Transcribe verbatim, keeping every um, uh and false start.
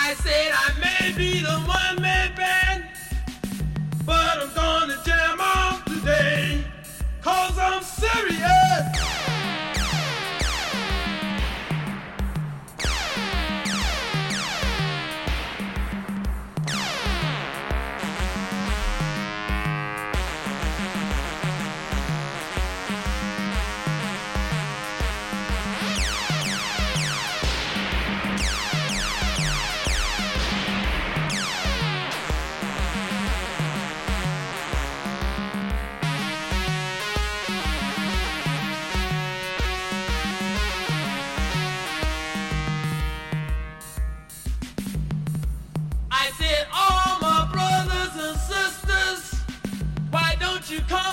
I said I may be the one-man band, but I'm gonna jam on today, cause I'm serious. I said, all my brothers and sisters, why don't you come